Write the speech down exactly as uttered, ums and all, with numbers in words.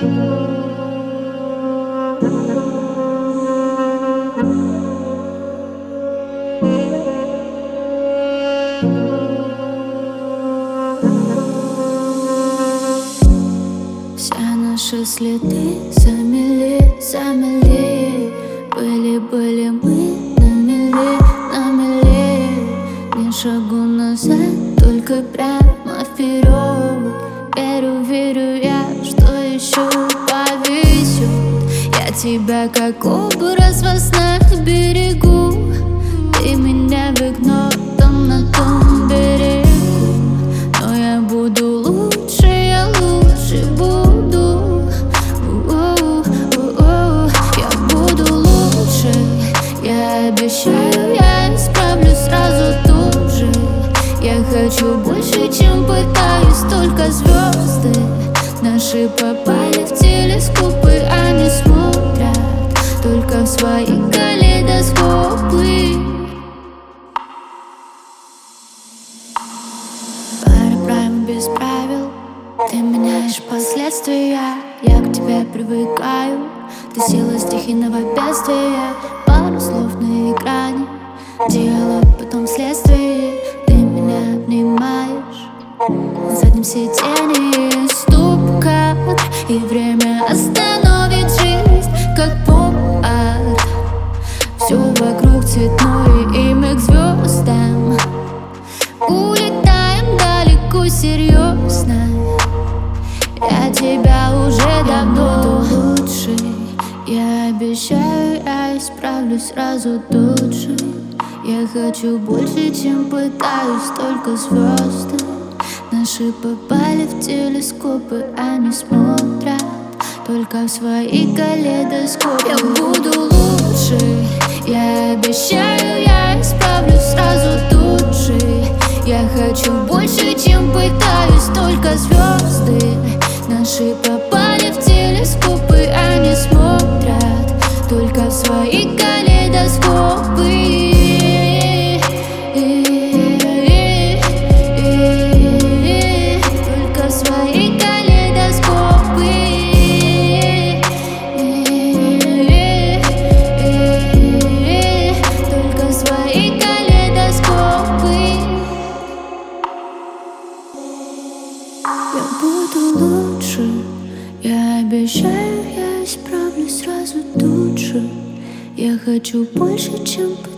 Все наши следы замели, замели. Были-были мы на мели, на мели. Ни шагу назад, только прямо вперед. Верю, верю я, что еще повезет. Я тебя как образ во снах берегу. Ты меня в окно там на том берегу. Но я буду лучше, я лучше буду. У-у-у-у. Я буду лучше, я обещаю, я исправлю сразу тут же. Я хочу больше, чем пытаюсь, только звезды наши попали в телескопы, они смотрят только в свои калейдоскопы. Пара правил без правил, ты меняешь последствия. Я к тебе привыкаю, ты сила стихийного бедствия. Пару слов на экране, диалог, потом следствие. Ты меня обнимаешь, на заднем сиденье стук-кар. И время остановит жизнь, как поп-арт. Все вокруг цветное, и мы к звездам улетаем далеко, серьезно. Я тебя уже давно лучше. Я обещаю, я исправлю сразу тут же. Я хочу больше, чем пытаюсь, только звезды наши попали в телескопы, они смотрят только в свои калейдоскопы. Я буду лучше, я обещаю, я исправлю сразу тут же. Я хочу больше, чем пытаюсь, только звезды наши попали в телескопы, они смотрят только в свои калейдоскопы. Только в свои калейдоскопы. Только в свои калейдоскопы. Я буду лучше, я обещаю, я исправлю сразу тут же. Я хочу больше, чем